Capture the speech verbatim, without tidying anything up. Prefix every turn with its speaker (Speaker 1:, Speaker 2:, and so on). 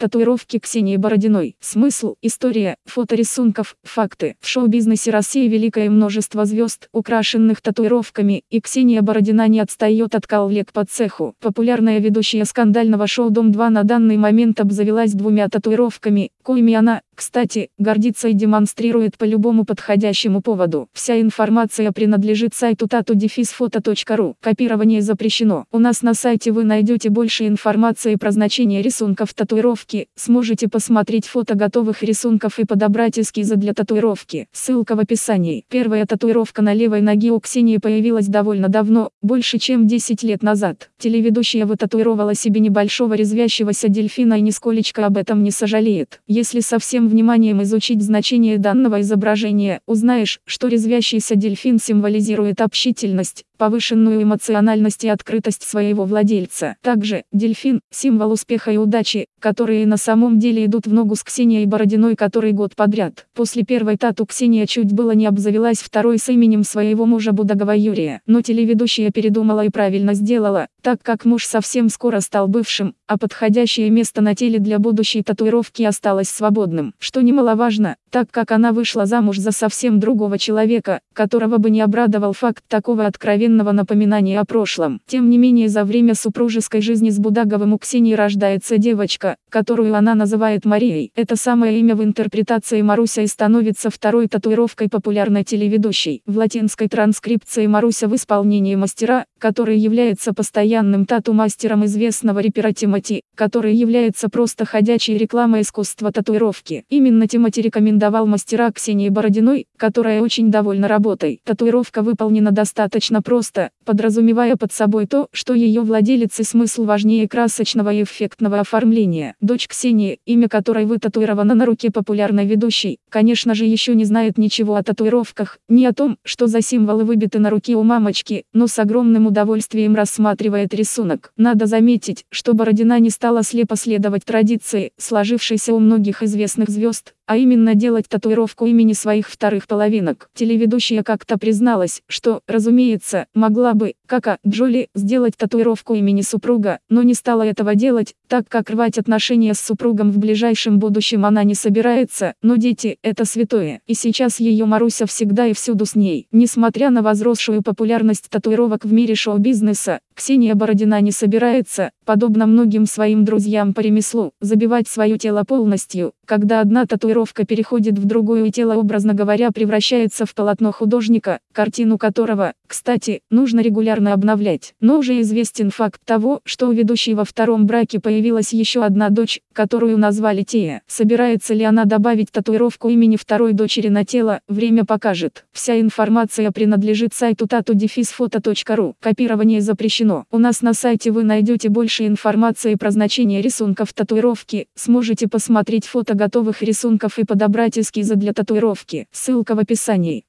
Speaker 1: Татуировки Ксении Бородиной. Смысл, история, фото рисунков, факты. В шоу-бизнесе России великое множество звезд, украшенных татуировками, и Ксения Бородина не отстает от коллег по цеху. Популярная ведущая скандального шоу «Дом два» на данный момент обзавелась двумя татуировками, коими она, кстати, гордится и демонстрирует по любому подходящему поводу. Вся информация принадлежит сайту тату фото точка ру. Копирование запрещено. У нас на сайте вы найдете больше информации про значение рисунков татуировки, сможете посмотреть фото готовых рисунков и подобрать эскизы для татуировки. Ссылка в описании. Первая татуировка на левой ноге у Ксении появилась довольно давно, больше чем десять лет назад. Телеведущая вытатуировала себе небольшого резвящегося дельфина и нисколечко об этом не сожалеет. Если со всем вниманием изучить значение данного изображения, узнаешь, что резвящийся дельфин символизирует общительность, повышенную эмоциональность и открытость своего владельца. Также, дельфин – символ успеха и удачи, которые на самом деле идут в ногу с Ксенией Бородиной который год подряд. После первой тату Ксения чуть было не обзавелась второй с именем своего мужа Будагова Юрия. Но телеведущая передумала и правильно сделала, так как муж совсем скоро стал бывшим, а подходящее место на теле для будущей татуировки осталось свободным. Что немаловажно, так как она вышла замуж за совсем другого человека, которого бы не обрадовал факт такого откровенного напоминания о прошлом. Тем не менее, за время супружеской жизни с Будаговым у Ксении рождается девочка, которую она называет Марией. Это самое имя в интерпретации Маруся и становится второй татуировкой популярной телеведущей. В латинской транскрипции Маруся в исполнении мастера, который является постоянным тату-мастером известного рэпера Тимати, который является просто ходячей рекламой искусства татуировки. Именно Тимати рекомендовал мастера Ксении Бородиной, которая очень довольна работой. Татуировка выполнена достаточно просто, подразумевая под собой то, что ее владелец и смысл важнее красочного и эффектного оформления. Дочь Ксении, имя которой вытатуировано на руке популярной ведущей, конечно же еще не знает ничего о татуировках, ни о том, что за символы выбиты на руке у мамочки, но с огромным удовольствием рассматривает рисунок. Надо заметить, что Бородина не стала слепо следовать традиции, сложившейся у многих известных звезд, а именно делать татуировку имени своих вторых половинок. Телеведущая как-то призналась, что, разумеется, могла бы, как а. Джоли, сделать татуировку имени супруга, но не стала этого делать, так как рвать отношения с супругом в ближайшем будущем она не собирается, но дети – это святое. И сейчас ее Маруся всегда и всюду с ней. Несмотря на возросшую популярность татуировок в мире шоу-бизнеса, Ксения Бородина не собирается, подобно многим своим друзьям по ремеслу, забивать свое тело полностью, когда одна татуировка переходит в другую и тело, образно говоря, превращается в полотно художника, картину которого, кстати, нужно регулярно обновлять. Но уже известен факт того, что у ведущей во втором браке появилась еще одна дочь, которую назвали Тея. Собирается ли она добавить татуировку имени второй дочери на тело, время покажет. Вся информация принадлежит сайту тату фото точка ру. Копирование запрещено. У нас на сайте вы найдете больше информации про значение рисунков татуировки, сможете посмотреть фото готовых рисунков и подобрать эскизы для татуировки. Ссылка в описании.